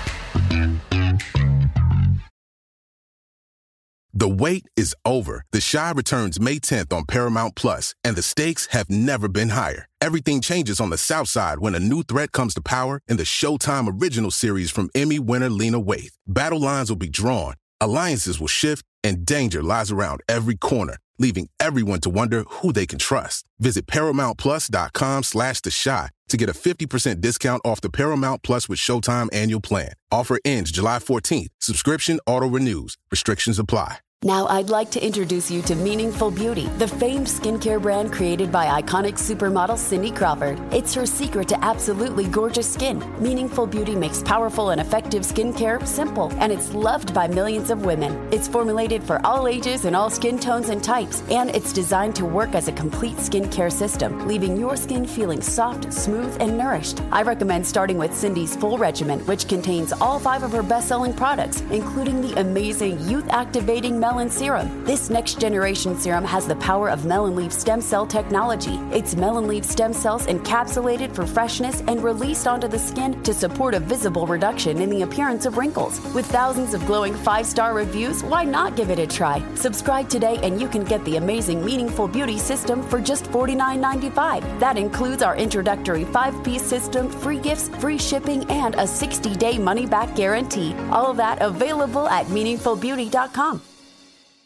The wait is over. The Chi returns May tenth on Paramount Plus, and the stakes have never been higher. Everything changes on the South Side when a new threat comes to power in the Showtime original series from Emmy winner Lena Waithe. Battle lines will be drawn, alliances will shift, and danger lies around every corner, leaving everyone to wonder who they can trust. Visit ParamountPlus.com slash The Chi to get a fifty percent discount off the Paramount Plus with Showtime annual plan. Offer ends July fourteenth. Subscription auto-renews. Restrictions apply. Now I'd like to introduce you to Meaningful Beauty, the famed skincare brand created by iconic supermodel Cindy Crawford. It's her secret to absolutely gorgeous skin. Meaningful Beauty makes powerful and effective skincare simple, and it's loved by millions of women. It's formulated for all ages and all skin tones and types, and it's designed to work as a complete skincare system, leaving your skin feeling soft, smooth, and nourished. I recommend starting with Cindy's full regimen, which contains all five of her best-selling products, including the amazing youth-activating Melon Serum. This next-generation serum has the power of melon leaf stem cell technology. It's melon leaf stem cells encapsulated for freshness and released onto the skin to support a visible reduction in the appearance of wrinkles. With thousands of glowing five-star reviews, why not give it a try? Subscribe today and you can get the amazing Meaningful Beauty system for just forty-nine ninety-five. That includes our introductory five-piece system, free gifts, free shipping, and a sixty-day money-back guarantee. All of that available at meaningful beauty dot com.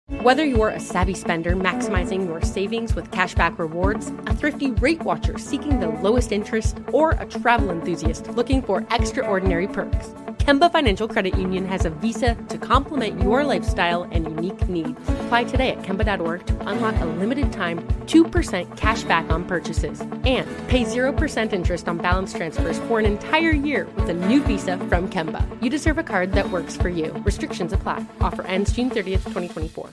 Whether you're a savvy spender maximizing your savings with cashback rewards, a thrifty rate watcher seeking the lowest interest, or a travel enthusiast looking for extraordinary perks, Kemba Financial Credit Union has a visa to complement your lifestyle and unique needs. Apply today at Kemba dot org to unlock a limited time two percent cash back on purchases and pay zero percent interest on balance transfers for an entire year with a new visa from Kemba. You deserve a card that works for you. Restrictions apply. Offer ends June thirtieth, twenty twenty-four.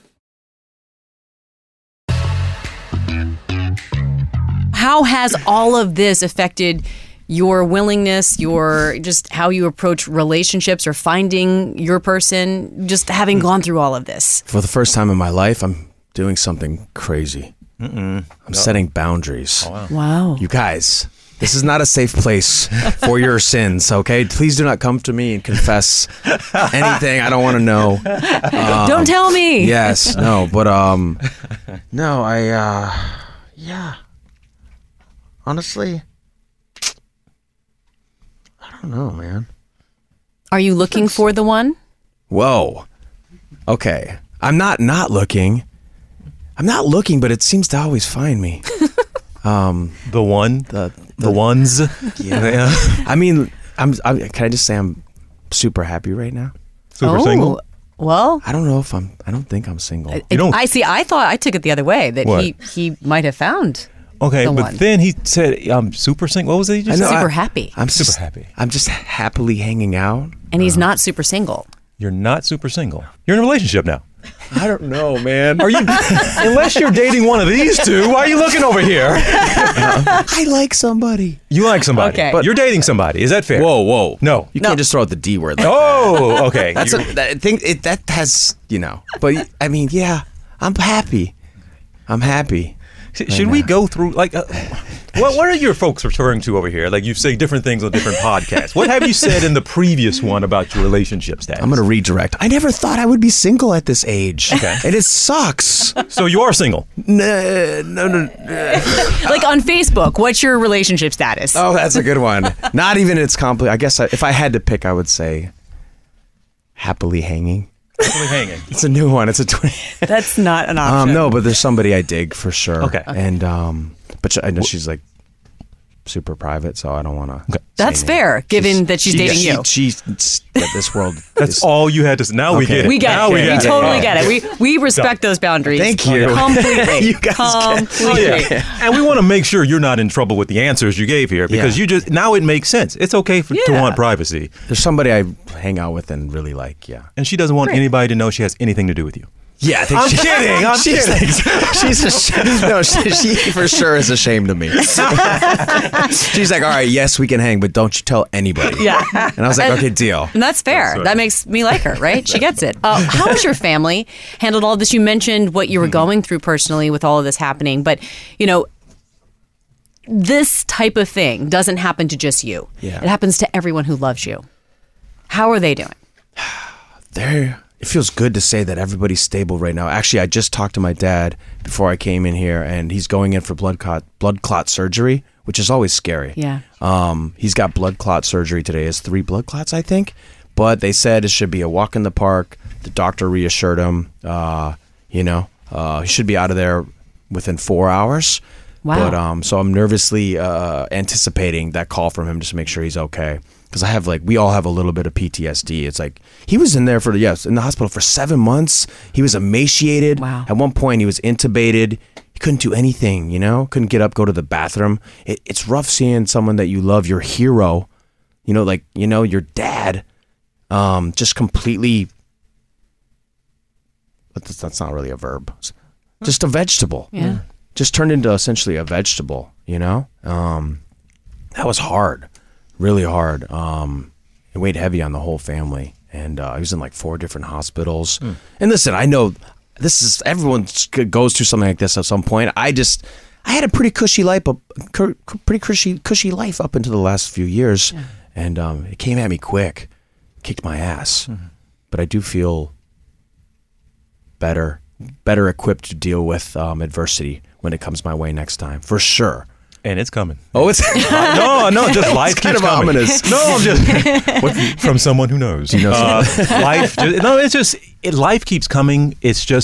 How has all of this affected your willingness, your just how you approach relationships or finding your person, just having gone through all of this? For the first time in my life, I'm doing something crazy. Mm-mm. I'm no. setting boundaries. Oh, wow. wow. You guys, this is not a safe place for your sins, okay? Please do not come to me and confess anything I don't want to know. Um, don't tell me. Yes, no, but um, no, I, uh, yeah. Honestly, I don't know, man. Are you looking for the one? Whoa. Okay. I'm not not looking. I'm not looking, but it seems to always find me. Um, the one? The the, the ones? Yeah. yeah. I mean, I'm, I'm. Can I just say I'm super happy right now? Super oh, single? Well, I don't know if I'm. I don't think I'm single. It, you don't, I see. I thought I took it the other way that what? he he might have found. Okay, the but one. then he said, "I'm super single." What was it? He just I know, said? super I, happy. I'm super just, happy. I'm just happily hanging out. And he's uh, not super single. You're not super single. You're in a relationship now. I don't know, man. Are you? Unless you're dating one of these two, why are you looking over here? I like somebody. You like somebody, Okay. but you're dating somebody. Is that fair? Whoa, whoa. No. You No. can't just throw out the D word. Like Oh, okay. That's You- a, that, I think it, that has, you know, but I mean, yeah, I'm happy. I'm happy. Sh- Should we go through, like, uh, what what are your folks referring to over here? Like, you say different things on different podcasts. What have you said in the previous one about your relationship status? I'm going to redirect. I never thought I would be single at this age. Okay. And it sucks. So you are single? No, no, no. Like on Facebook, what's your relationship status? Oh, that's a good one. Not even it's complete. I guess I, if I had to pick, I would say happily hanging. Happily hanging. It's a new one. It's a twin. That's not an option. Um, no, but there's somebody I dig for sure. Okay. And um, but she, I know she's like super private, so I don't want to. Okay. That's fair, given that she's dating she, you. She, she's yeah, this world. That's is, all you had to say. Now we Okay. get it. We get now it. We, We, get totally it. get it. We we respect those boundaries. Thank you. Completely. You guys get- Completely. And we want to make sure you're not in trouble with the answers you gave here because Yeah. you just now it makes sense. It's okay for, to Yeah. want privacy, There's somebody I hang out with and really like. Yeah. and she doesn't want anybody to know she has anything to do with you. Yeah, I think I'm she- kidding. I'm she's kidding. Like, she's ashamed. No, she, she for sure is ashamed of me. She's like, all right, yes, we can hang, but don't you tell anybody. Yeah. And I was like, okay, deal. And that's fair. That's right. That makes me like her, right? She gets it. Uh, how has your family handled all of this? You mentioned what you were going through personally with all of this happening, but you know, this type of thing doesn't happen to just you. Yeah. It happens to everyone who loves you. How are they doing? They're, it feels good to say that everybody's stable right now. Actually, I just talked to my dad before I came in here, and he's going in for blood clot blood clot surgery, which is always scary. Yeah. Um, he's got blood clot surgery today. He has three blood clots, I think. But they said it should be a walk in the park. The doctor reassured him, uh, you know, uh, he should be out of there within four hours. Wow. But um, so I'm nervously uh, anticipating that call from him just to make sure he's okay. Because I have like, we all have a little bit of P T S D. It's like, he was in there for, yes, in the hospital for seven months. He was emaciated. Wow. At one point, he was intubated. He couldn't do anything, you know, couldn't get up, go to the bathroom. It, it's rough seeing someone that you love, your hero, you know, like, you know, your dad, um, just completely, but that's, that's not really a verb, just a vegetable. Yeah. Just turned into essentially a vegetable, you know? Um, that was hard, really hard. Um, it weighed heavy on the whole family. And uh, I was in like four different hospitals. Mm. And listen, I know this is, everyone goes through something like this at some point. I just, I had a pretty cushy life, up, pretty cushy, cushy life up until the last few years. Yeah. And um, it came at me quick, kicked my ass. Mm-hmm. But I do feel better, better equipped to deal with um, adversity when it comes my way next time, for sure. And it's coming. Oh, it's no, no, just life it's kind keeps of coming. ominous. No, I'm just what, from someone who knows. You know uh, life, just, no, it's just it, life keeps coming. It's just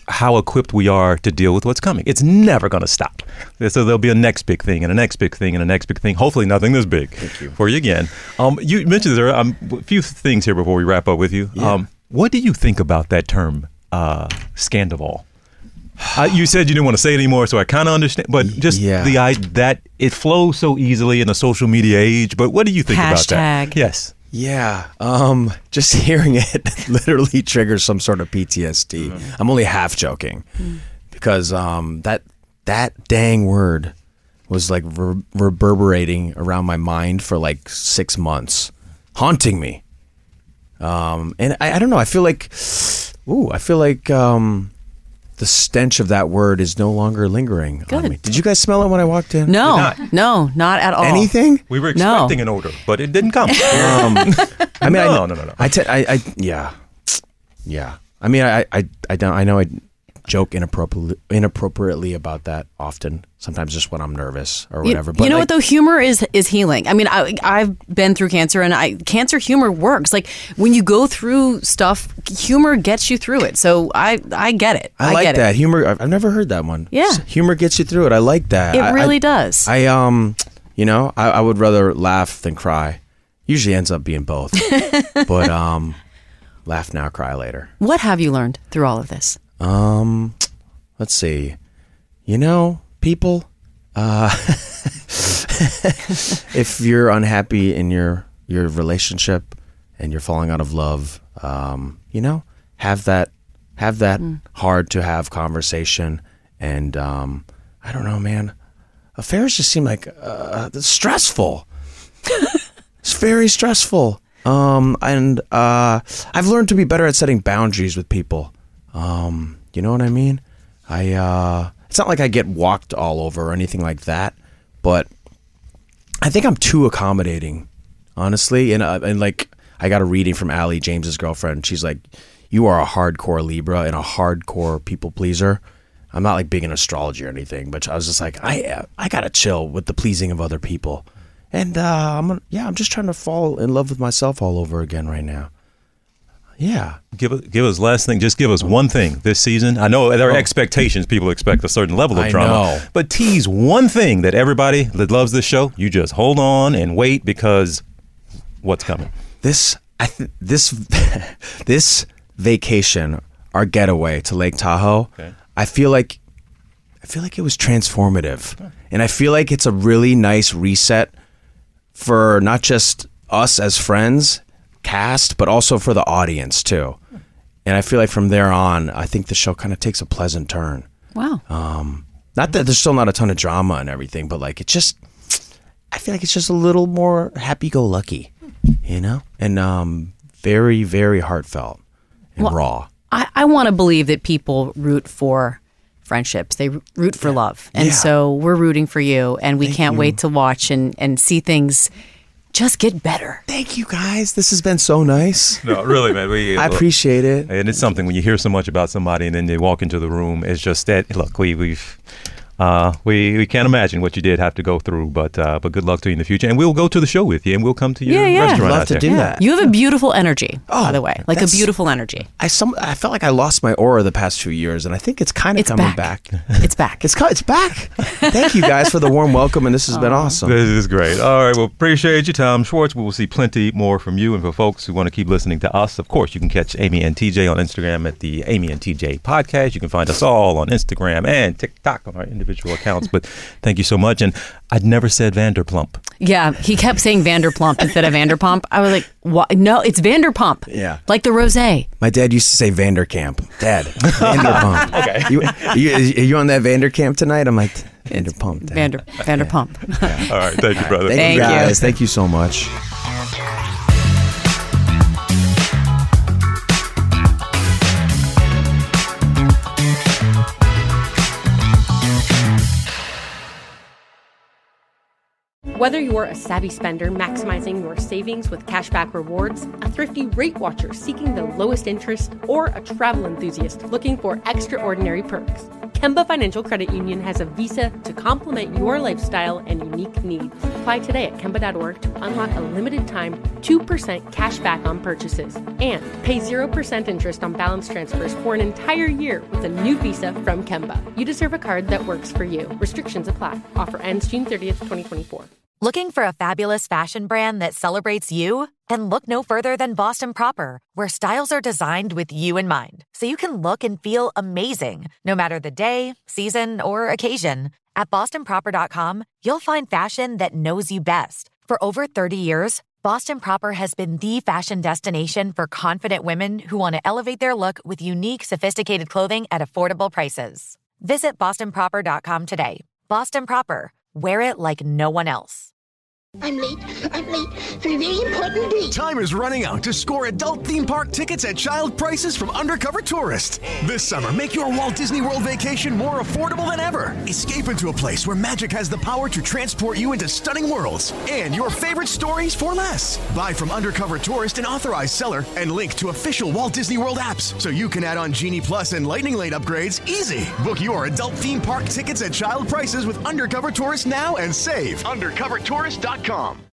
how equipped we are to deal with what's coming. It's never going to stop. So there'll be a next big thing and a next big thing and a next big thing. Hopefully nothing this big Thank you. for you again. Um, you mentioned there um, a few things here before we wrap up with you. Yeah. Um, what do you think about that term, uh, Scandival? Uh, you said you didn't want to say it anymore, so I kind of understand. But just Yeah. the I, that it flows so easily in the social media age. But what do you think about that? Hashtag. Yes. Yeah, um, just hearing it literally triggers some sort of P T S D. Mm-hmm. I'm only half joking mm. because um, that that dang word was like ver- reverberating around my mind for like six months, haunting me. Um, and I, I don't know. I feel like, ooh, I feel like um, the stench of that word is no longer lingering Good. on me. Did you guys smell it when I walked in? No, not. no, not at all. Anything? We were No. expecting an odor, but it didn't come. Um, I mean, no, I, no, no, no. I, te- I, I, yeah, yeah. I mean, I, I, I don't. I know I joke inappropriately, inappropriately about that often. Sometimes just when I'm nervous or You, whatever. But you know I, what though? Humor is is healing. I mean, I I've been through cancer, and I cancer humor works. Like when you go through stuff, humor gets you through it. So I I get it. I, like get that It. humor. I've I've never heard that one. Yeah. Humor gets you through it. I like that. It I, really I, does. I um, you know, I, I would rather laugh than cry. Usually ends up being both. But um, laugh now, cry later. What have you learned through all of this? Um, let's see. You know, people, uh, if you're unhappy in your your relationship and you're falling out of love, um, you know, have that have that Mm. hard to have conversation. And um, I don't know, man. Affairs just seem like uh, stressful. It's very stressful. Um, and uh, I've learned to be better at setting boundaries with people. Um, you know what I mean? I uh, it's not like I get walked all over or anything like that, but I think I'm too accommodating, honestly. And uh, and like I got a reading from Allie, James's girlfriend. She's like, "You are a hardcore Libra and a hardcore people pleaser." I'm not like big in astrology or anything, but I was just like, I I gotta chill with the pleasing of other people. And uh, I'm gonna, yeah, I'm just trying to fall in love with myself all over again right now. Yeah. Give us, give us last thing. Just give us one thing this season. I know there are expectations. People expect a certain level of I drama. know. But tease one thing that everybody that loves this show, you just hold on and wait because what's coming? This I th- this this vacation, our getaway to Lake Tahoe, Okay. I feel like I feel like it was transformative. And I feel like it's a really nice reset for not just us as friends, cast, but also for the audience too. And I feel like from there on, I think the show kind of takes a pleasant turn. Wow. Um, not that there's still not a ton of drama and everything, but like it's just, I feel like it's just a little more happy-go-lucky, you know, and um, very, very heartfelt and Well, raw. I, I want to believe that people root for friendships. They root for love. And Yeah. so we're rooting for you. And we Thank can't you. wait to watch and, and see things just get better. Thank you guys. This has been so nice. No, really, man. We, I appreciate it. And it's something when you hear so much about somebody and then they walk into the room, it's just that, look, we, we've, uh, we, we can't imagine what you did have to go through, but, uh, but good luck to you in the future. And we'll go to the show with you and we'll come to your Yeah, yeah. restaurant Love out to there. do that. You have a beautiful energy, Oh, by the way. Like a that's- beautiful energy. I some I felt like I lost my aura the past few years, and I think it's kind of It's coming back. back. It's back. It's co- it's back. Thank you guys for the warm welcome, and this has been awesome. This is great. All right. Well, appreciate you, Tom Schwartz. We will see plenty more from you. And for folks who want to keep listening to us, of course, you can catch Amy and T J on Instagram at the Amy and T J podcast. You can find us all on Instagram and TikTok on our individual accounts. But thank you so much. And I'd never said Vanderplump. Yeah, he kept saying Vanderplump instead of Vanderpump. I was like, what? No, it's Vanderpump. Yeah. Like the rosé. My dad used to say Vanderkamp. Dad, Vanderpump. Okay. You, you, are you on that Vanderkamp tonight? I'm like, Vanderpump. Dad. Vander Vanderpump. All right. Thank you, brother. Thank, Thank you you. guys. Thank you so much. Whether you're a savvy spender maximizing your savings with cashback rewards, a thrifty rate watcher seeking the lowest interest, or a travel enthusiast looking for extraordinary perks, Kemba Financial Credit Union has a visa to complement your lifestyle and unique needs. Apply today at Kemba dot org to unlock a limited time two percent cash back on purchases and pay zero percent interest on balance transfers for an entire year with a new visa from Kemba. You deserve a card that works for you. Restrictions apply. Offer ends June thirtieth, twenty twenty-four. Looking for a fabulous fashion brand that celebrates you? Then look no further than Boston Proper, where styles are designed with you in mind, so you can look and feel amazing, no matter the day, season, or occasion. At boston proper dot com, you'll find fashion that knows you best. For over thirty years, Boston Proper has been the fashion destination for confident women who want to elevate their look with unique, sophisticated clothing at affordable prices. Visit boston proper dot com today. Boston Proper. Wear it like no one else. I'm late. I'm late for a very important date. Time is running out to score adult theme park tickets at child prices from Undercover Tourist. This summer, make your Walt Disney World vacation more affordable than ever. Escape into a place where magic has the power to transport you into stunning worlds and your favorite stories for less. Buy from Undercover Tourist, an authorized seller, and link to official Walt Disney World apps so you can add on Genie Plus and Lightning Lane upgrades easy. Book your adult theme park tickets at child prices with Undercover Tourist now and save. undercover tourist dot com.